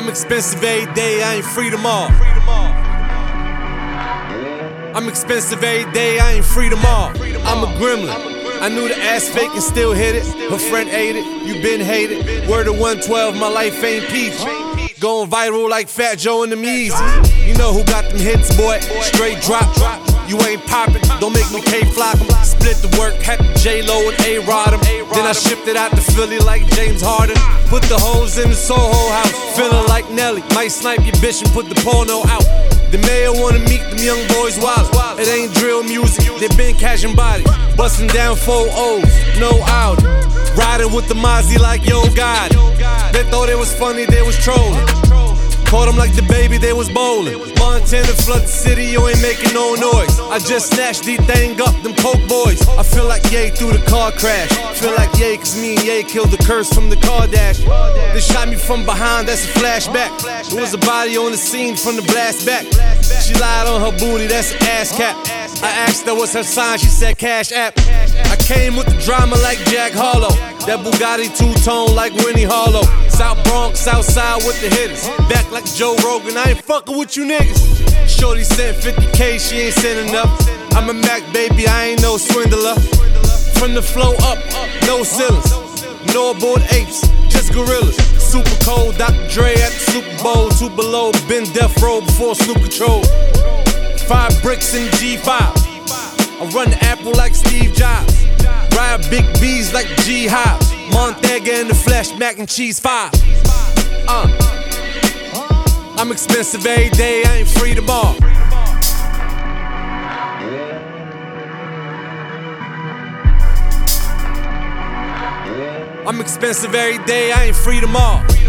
I'm expensive every day, I ain't free tomorrow. I'm expensive every day, I ain't free tomorrow. I'm a gremlin. I knew the ass fake and still hit it. Her friend ate it, you been hated. Word of 112, my life ain't peach. Going viral like Fat Joe and them Yeezy. You know who got them hits, boy. Straight drop. You ain't poppin', don't make me K-Flock 'em. Split the work, had to J-Lo and A-Rod 'em. Then I shipped it out to Philly like James Harden. Put the hoes in the Soho house, feeling like Nelly. Might snipe your bitch and put the porno out. The mayor wanna meet them young boys wild. It ain't drill music, they been catching bodies. Bustin' down 4 O's, no Audi. Riding with the Mozzie like Yo God. They thought it was funny, they was trolling. Caught them like the baby, they was bowling. Montana flood the city, you ain't making no noise. I just snatched the thing up, them coke boys. I feel like Ye through the car crash. Feel like Ye, cause me and Ye killed the curse from the car dash. They shot me from behind, that's a flashback. There was a body on the scene from the blast back. She lied on her booty, that's an ass cap. I asked her what's her sign, she said Cash App. I came with the drama like Jack Harlow. That Bugatti two-tone like Winnie Harlow. South Bronx, South Side with the hitters. Back like Joe Rogan, I ain't fucking with you niggas. Shorty sent 50K, she ain't sent enough. I'm a Mac baby, I ain't no swindler. From the flow up, no ceilings. No aboard apes, just gorillas. Super cold, Dr. Dre at the Super Bowl. 2 below, been death row before Snoop Control. 5 bricks in the G5. I run the Apple like Steve Jobs. Ride big B's like G Hobbs. Montega in the flesh, mac and cheese 5. I'm expensive every day, I ain't free tomorrow. I'm expensive every day, I ain't free tomorrow.